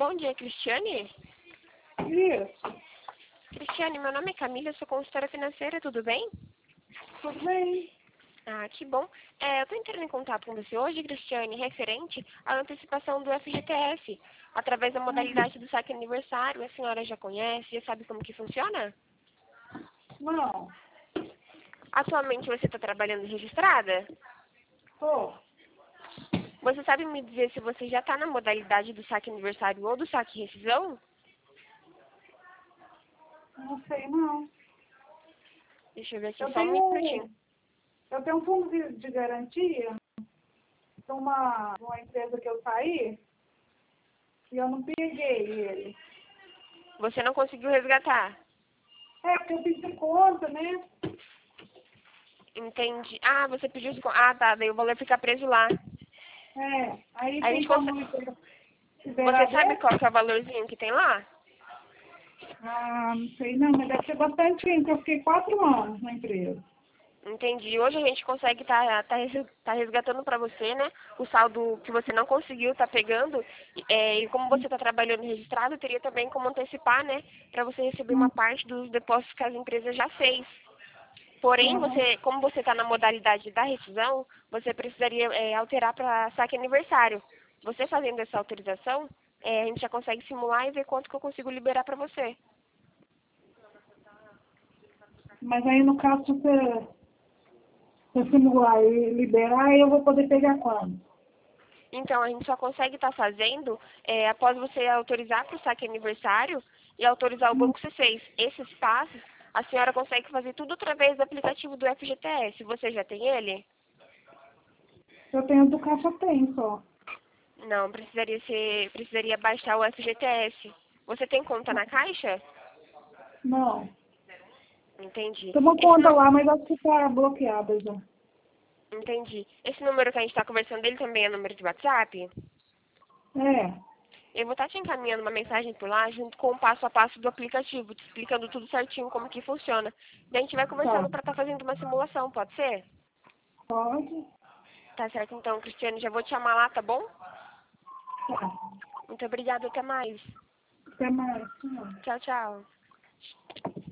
Bom dia, Cristiane. Isso, Cristiane, meu nome é Camila, eu sou consultora financeira, tudo bem? tudo bem. Ah, que bom. Eu estou entrando em contato com você hoje, Cristiane, referente à antecipação do FGTS, através da modalidade do saque aniversário. A senhora já conhece, já sabe como que funciona? Não, Atualmente você está trabalhando registrada? tô. Você sabe me dizer se você já está na modalidade do saque aniversário ou do saque rescisão? Não sei não. Deixa eu ver aqui Eu só um minutinho. tenho um fundo de garantia de uma empresa que eu saí e eu não peguei ele. Você não conseguiu resgatar? É, porque eu pedi conta, né? Entendi. Ah, você pediu desconto. Ah, tá. Daí o valor fica preso lá. Aí A tem gente como consegue... liberar Você sabe dele? qual que é o valorzinho que tem lá? Ah, não sei não, mas deve ser bastante gente. Eu fiquei 4 anos na empresa. Entendi. Hoje a gente consegue tá resgatando para você, né? O saldo que você não conseguiu tá pegando. E como você está trabalhando registrado, teria também como antecipar, né? Para você receber uma Hum, parte dos depósitos que as empresas já fez. Porém, aham. como você está na modalidade da rescisão, você precisaria alterar para saque aniversário. Você fazendo essa autorização, a gente já consegue simular e ver quanto que eu consigo liberar para você. Mas aí no caso, se eu simular e liberar, eu vou poder pegar quando? Então, a gente só consegue estar fazendo após você autorizar para o saque aniversário e autorizar o Hum, banco C6. Esses passos, a senhora consegue fazer tudo através do aplicativo do FGTS. Você já tem ele? Eu tenho do Caixa Tem só. Não, precisaria baixar o FGTS. Você tem conta na Caixa? Não. Entendi. Tem uma Esse conta não, lá, mas acho que tá bloqueada já. entendi. Esse número que a gente está conversando, ele também é número de WhatsApp? É, Eu vou estar te encaminhando uma mensagem por lá, junto com o passo a passo do aplicativo, te explicando tudo certinho como que funciona. Daí a gente vai tá. conversando para estar fazendo uma simulação, pode ser? Pode. Tá certo então, Cristiane, já vou te chamar lá, tá bom? Tá. Muito obrigada, até mais. Até mais. Tchau. Tchau, tchau.